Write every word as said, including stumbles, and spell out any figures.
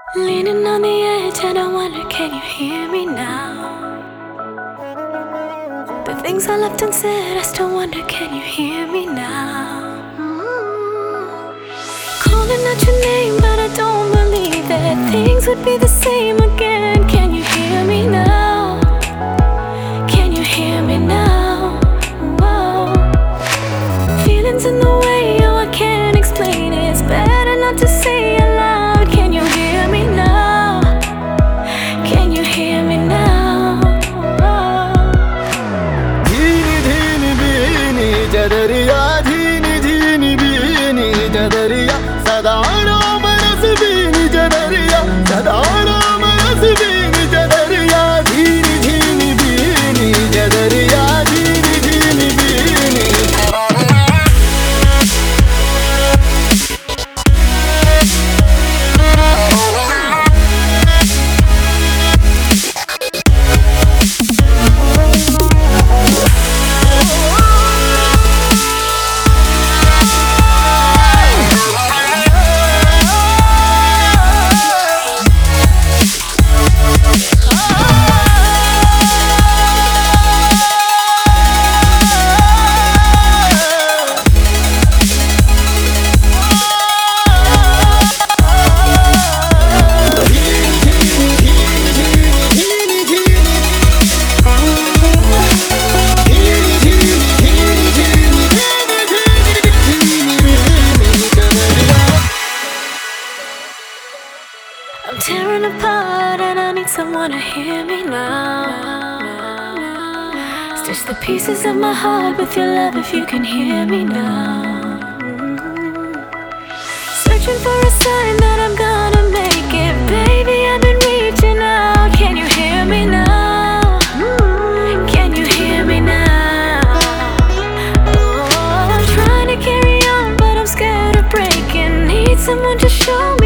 Leaning on the edge and I wonder, can you hear me now? The things I left unsaid, I still wonder, can you hear me now? Mm. Calling out your name, but I don't believe that things would be the same again. Can you hear me now? Can you hear me now? Whoa. Feelings in the way, oh I can't explain it. It's better not to say it loud. Can you hear me now? Can you hear me now? धीनी धीनी Bini जदरिया धीनी धीनी Bini जदरिया Sadana Manas Bini जदरिया Sadana Manas Bini जदरिया धीनी धीनी Bini जदरिया धीनी धीनी Bini I'm tearing apart and I need someone to hear me now. Stitch the pieces of my heart with your love if you can hear me now. Searching for a sign that I'm gonna make it. Baby, I've been reaching out. Can you hear me now? Can you hear me now? Oh, I'm trying to carry on, but I'm scared of breaking. Need someone to show me